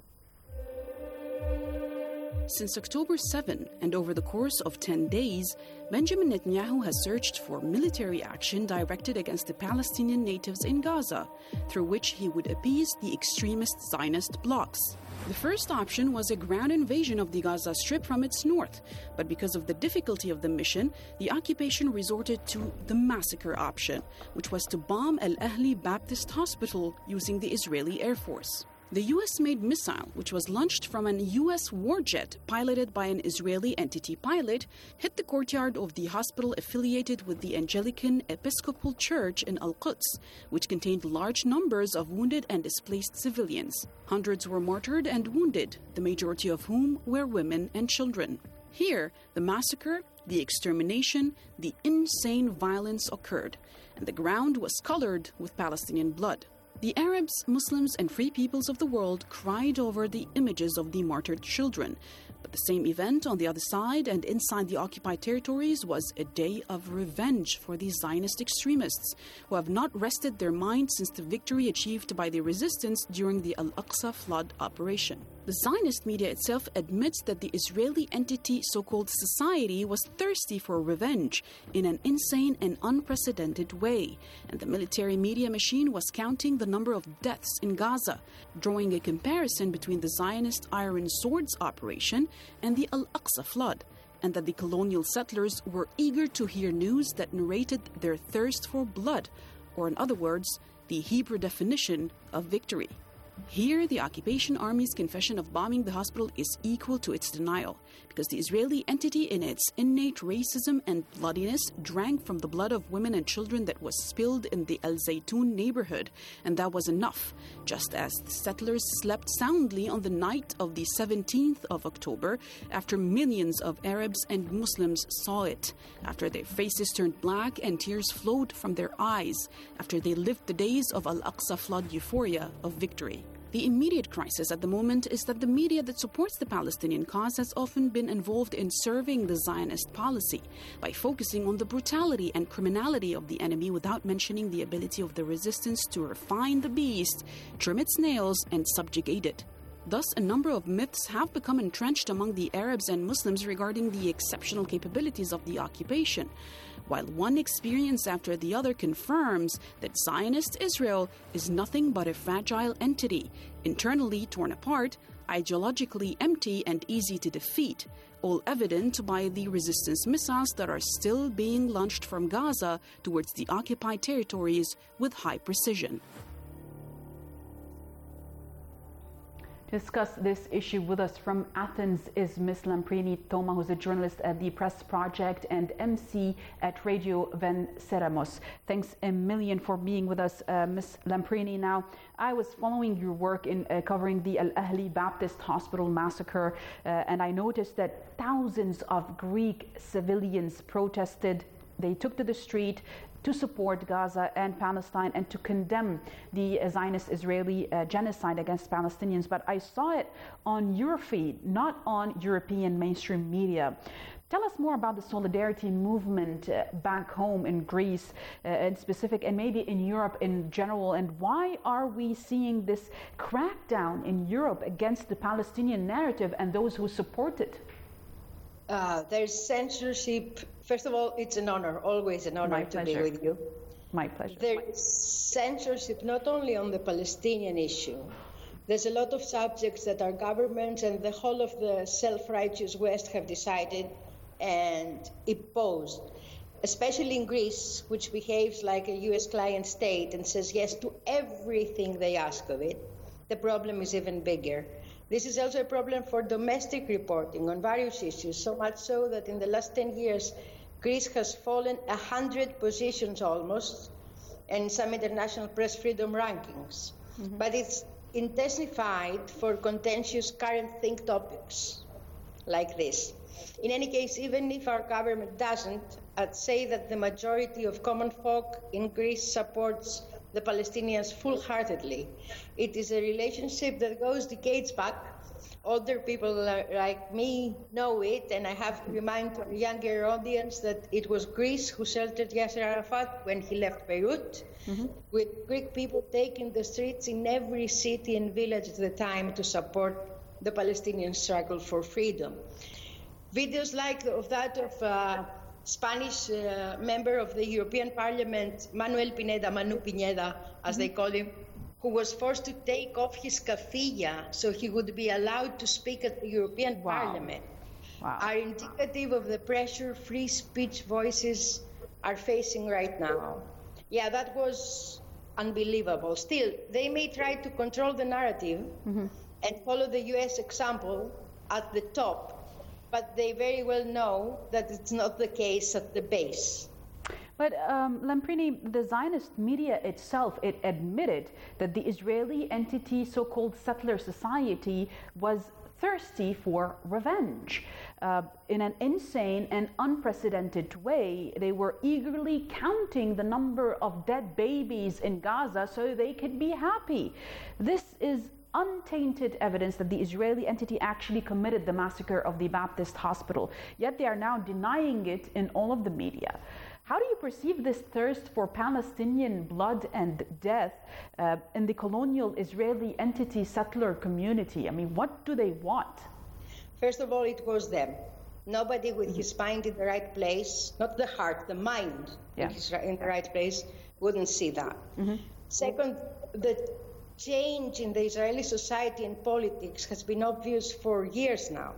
Since October 7, and over the course of 10 days, Benjamin Netanyahu has searched for military action directed against the Palestinian natives in Gaza, through which he would appease the extremist Zionist blocs. The first option was a ground invasion of the Gaza Strip from its north, but because of the difficulty of the mission, the occupation resorted to the massacre option, which was to bomb Al Ahli Baptist Hospital using the Israeli Air Force. The US-made missile, which was launched from an US warjet piloted by an Israeli entity pilot, hit the courtyard of the hospital affiliated with the Anglican Episcopal Church in Al-Quds, which contained large numbers of wounded and displaced civilians. Hundreds were martyred and wounded, the majority of whom were women and children. Here, the massacre, the extermination, the insane violence occurred, and the ground was colored with Palestinian blood. The Arabs, Muslims, and free peoples of the world cried over the images of the martyred children. But the same event on the other side and inside the occupied territories was a day of revenge for the Zionist extremists, who have not rested their minds since the victory achieved by the resistance during the Al-Aqsa flood operation. The Zionist media itself admits that the Israeli entity so-called society was thirsty for revenge in an insane and unprecedented way, and the military media machine was counting the number of deaths in Gaza, drawing a comparison between the Zionist Iron Swords operation and the Al-Aqsa flood, and that the colonial settlers were eager to hear news that narrated their thirst for blood, or in other words, the Hebrew definition of victory. Here, the occupation army's confession of bombing the hospital is equal to its denial, because the Israeli entity, in its innate racism and bloodiness, drank from the blood of women and children that was spilled in the Al Zaytun neighborhood, and that was enough, just as the settlers slept soundly on the night of the 17th of October after millions of Arabs and Muslims saw it, after their faces turned black and tears flowed from their eyes, after they lived the days of Al-Aqsa flood euphoria of victory. The immediate crisis at the moment is that the media that supports the Palestinian cause has often been involved in serving the Zionist policy by focusing on the brutality and criminality of the enemy without mentioning the ability of the resistance to refine the beast, trim its nails, and subjugate it. Thus, a number of myths have become entrenched among the Arabs and Muslims regarding the exceptional capabilities of the occupation, while one experience after the other confirms that Zionist Israel is nothing but a fragile entity, internally torn apart, ideologically empty and easy to defeat, all evident by the resistance missiles that are still being launched from Gaza towards the occupied territories with high precision.
To discuss this issue with us from Athens is Ms. Lamprini Toma, who's a journalist at the Press Project and MC at Radio Venceramos. Thanks a million for being with us, Ms. Lamprini. Now, I was following your work in covering the Al Ahli Baptist Hospital massacre, and I noticed that thousands of Greek civilians protested. They took to the street to support Gaza and Palestine and to condemn the Zionist-Israeli genocide against Palestinians. But I saw it on your feed, not on European mainstream media. Tell us more about the solidarity movement back home in Greece in specific, and maybe in Europe in general, and why are we seeing this crackdown in Europe against the Palestinian narrative and those who support it?
There's censorship. First of all, it's an honor, always an honor to be with you.
My pleasure.
There's censorship not only on the Palestinian issue. There's a lot of subjects that our governments and the whole of the self-righteous West have decided and imposed, especially in Greece, which behaves like a U.S. client state and says yes to everything they ask of it. The problem is even bigger. This is also a problem for domestic reporting on various issues, so much so that in the last 10 years, Greece has fallen 100 positions almost in some international press freedom rankings. Mm-hmm. But it's intensified for contentious current think topics like this. In any case, even if our government doesn't, I'd say that the majority of common folk in Greece supports the Palestinians full-heartedly. It is a relationship that goes decades back. Older people like me know it, and I have to remind the younger audience that it was Greece who sheltered Yasser Arafat when he left Beirut, with Greek people taking the streets in every city and village at the time to support the Palestinian struggle for freedom. Videos like that of Spanish member of the European Parliament, Manu Pineda, as they call him, who was forced to take off his kafia so he would be allowed to speak at the European Parliament, are indicative of the pressure free speech voices are facing right now. Yeah, that was unbelievable. Still, they may try to control the narrative and follow the US example at the top, but they very well know that it's not the case at the base.
But Lamprini, the Zionist media itself, it admitted that the Israeli entity, so-called settler society, was thirsty for revenge. In an insane and unprecedented way, they were eagerly counting the number of dead babies in Gaza so they could be happy. This is untainted evidence that the Israeli entity actually committed the massacre of the Baptist hospital, yet they are now denying it in all of the media. How do you perceive this thirst for Palestinian blood and death in the colonial Israeli entity settler community? I mean, what do they want?
First of all, it was them. Nobody with his mind in the right place, not the heart, the mind in the right place, wouldn't see that. Second, the change in the Israeli society and politics has been obvious for years now.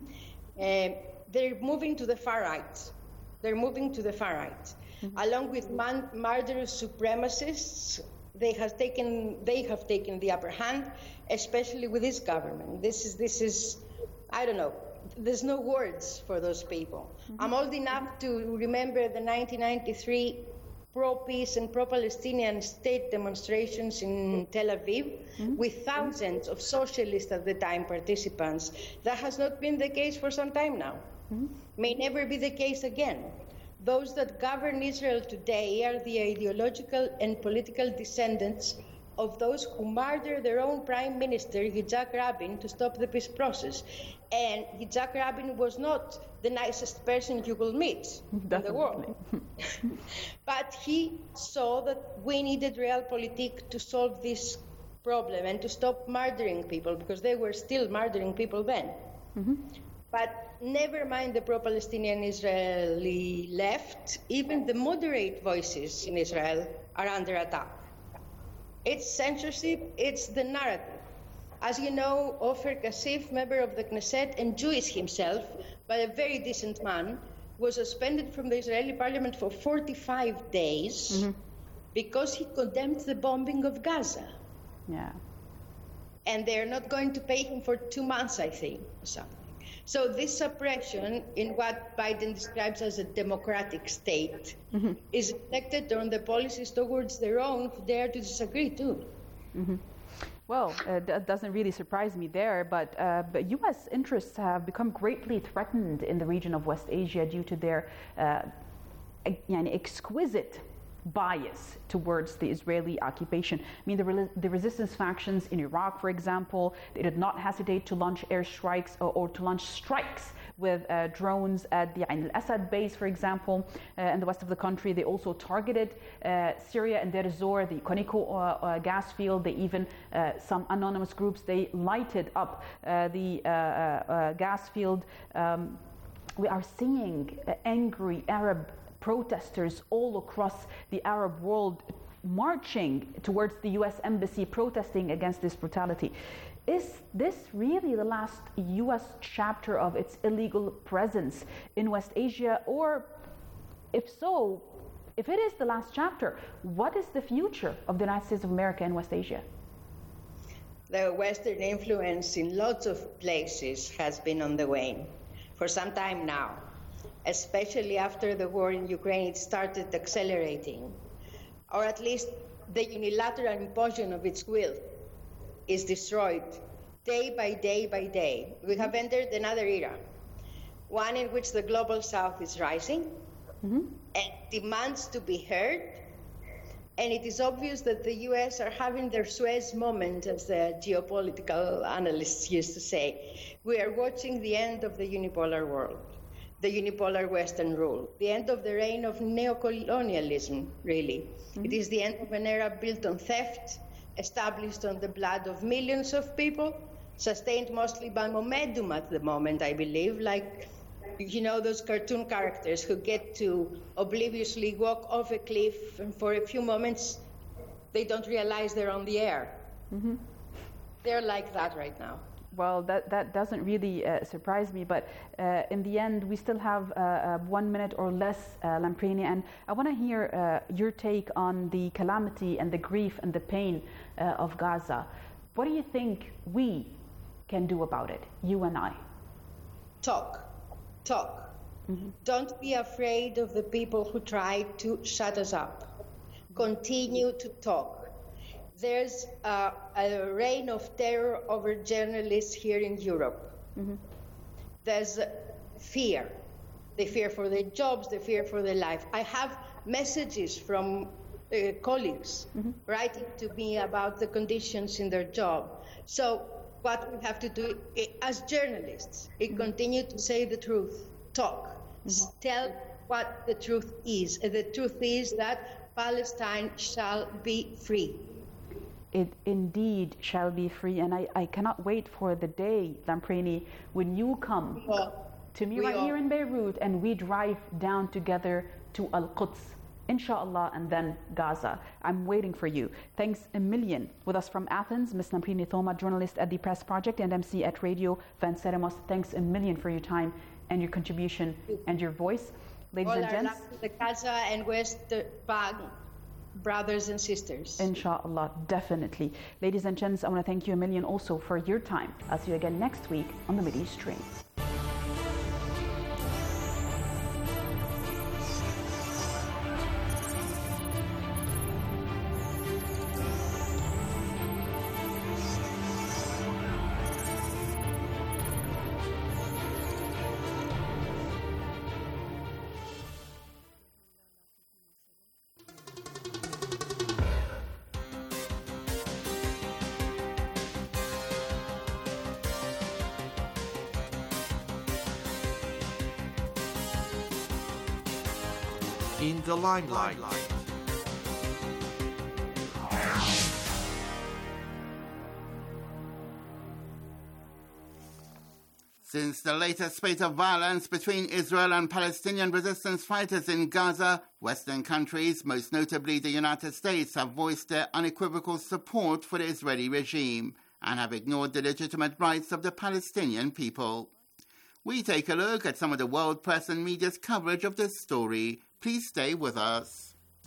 They're moving to the far right. They're moving to the far right. Along with murderous supremacists, they have taken the upper hand, especially with this government. This is, I don't know, there's no words for those people. I'm old enough to remember the 1993 pro-peace and pro-Palestinian state demonstrations in Tel Aviv with thousands of socialists at the time participants. That has not been the case for some time now. May never be the case again. Those that govern Israel today are the ideological and political descendants of those who murdered their own prime minister, Yitzhak Rabin, to stop the peace process. And Yitzhak Rabin was not the nicest person you will meet in the world. But he saw that we needed realpolitik to solve this problem and to stop murdering people, because they were still murdering people then. But never mind the pro-Palestinian Israeli left, even the moderate voices in Israel are under attack. It's censorship, it's the narrative. As you know, Ofer Kassif, member of the Knesset and Jewish himself, by a very decent man, was suspended from the Israeli parliament for 45 days because he condemned the bombing of Gaza.
Yeah.
And they're not going to pay him for 2 months, I think, or something. So this suppression in what Biden describes as a democratic state is reflected on the policies towards their own who dare to disagree too.
Well, that doesn't really surprise me there, but U.S. interests have become greatly threatened in the region of West Asia due to their exquisite bias towards the Israeli occupation. I mean, the resistance factions in Iraq, for example, they did not hesitate to launch airstrikes or to launch strikes with drones at the Ain al-Assad base, for example, in the west of the country. They also targeted Syria and Deir ez-Zor, the Conoco gas field. They even, some anonymous groups, they lighted up the gas field. We are seeing angry Arab protesters all across the Arab world marching towards the U.S. embassy, protesting against this brutality. Is this really the last U.S. chapter of its illegal presence in West Asia? Or if so, if it is the last chapter, what is the future of the United States of America in West Asia?
The Western influence in lots of places has been on the wane for some time now. Especially after the war in Ukraine, it started accelerating, or at least the unilateral imposition of its will is destroyed day by day by day. We have entered another era, one in which the global south is rising and demands to be heard. And it is obvious that the US are having their Suez moment, as the geopolitical analysts used to say. We are watching the end of the unipolar world, the unipolar Western rule, the end of the reign of neocolonialism, really. It is the end of an era built on theft, established on the blood of millions of people, sustained mostly by momentum at the moment, I believe, like, you know, those cartoon characters who get to obliviously walk off a cliff and for a few moments they don't realize they're on the air. They're like that right now.
Well, that doesn't really surprise me, but in the end, we still have 1 minute or less, Lamprine, and I want to hear your take on the calamity and the grief and the pain of Gaza. What do you think we can do about it, you and I?
Talk. Don't be afraid of the people who try to shut us up. Continue to talk. There's a reign of terror over journalists here in Europe. There's fear. They fear for their jobs, they fear for their life. I have messages from colleagues writing to me about the conditions in their job. So what we have to do as journalists is continue to say the truth, talk, tell what the truth is. And the truth is that Palestine shall be free.
It indeed shall be free, and I cannot wait for the day, Lamprine, when you come to me right here in Beirut and we drive down together to Al-Quds, inshallah, and then Gaza. I'm waiting for you. Thanks a million. With us from Athens, Ms. Lamprine Thoma, journalist at the Press Project and MC at Radio Venceremos. Thanks a million for your time and your contribution and your voice. Ladies and gents,
the Gaza and West Bank brothers and sisters.
Inshallah, definitely. Ladies and gents, I want to thank you a million also for your time. I'll see you again next week on the Mideast Stream.
In the limelight.
Since the latest spate of violence between Israel and Palestinian resistance fighters in Gaza, Western countries, most notably the United States, have voiced their unequivocal support for the Israeli regime and have ignored the legitimate rights of the Palestinian people. We take a look at some of the world press and media's coverage of this story. Please stay with us.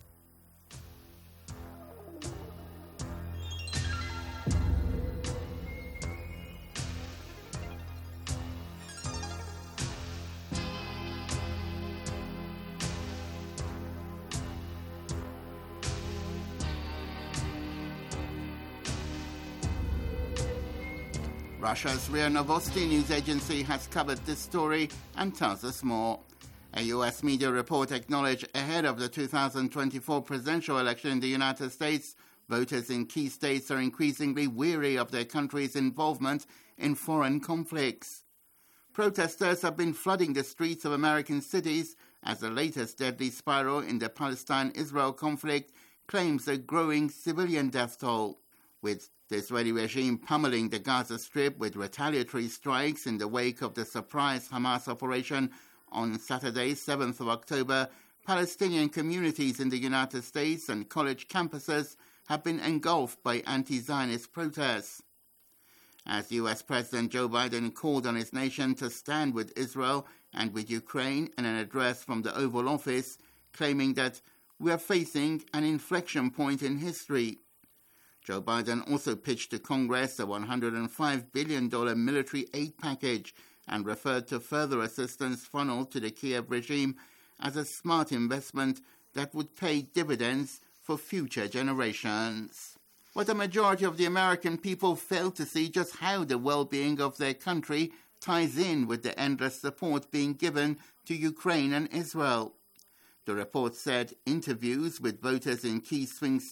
Russia's RIA Novosti news agency has covered this story and tells us more. A U.S. media report acknowledged ahead of the 2024 presidential election in the United States, voters in key states are increasingly weary of their country's involvement in foreign conflicts. Protesters have been flooding the streets of American cities as the latest deadly spiral in the Palestine-Israel conflict claims a growing civilian death toll. With the Israeli regime pummeling the Gaza Strip with retaliatory strikes in the wake of the surprise Hamas operation on Saturday, 7th of October, Palestinian communities in the United States and college campuses have been engulfed by anti-Zionist protests. As U.S. President Joe Biden called on his nation to stand with Israel and with Ukraine in an address from the Oval Office, claiming that we are facing an inflection point in history. Joe Biden also pitched to Congress a $105 billion military aid package and referred to further assistance funneled to the Kiev regime as a smart investment that would pay dividends for future generations. But the majority of the American people fail to see just how the well-being of their country ties in with the endless support being given to Ukraine and Israel. The report said interviews with voters in key swing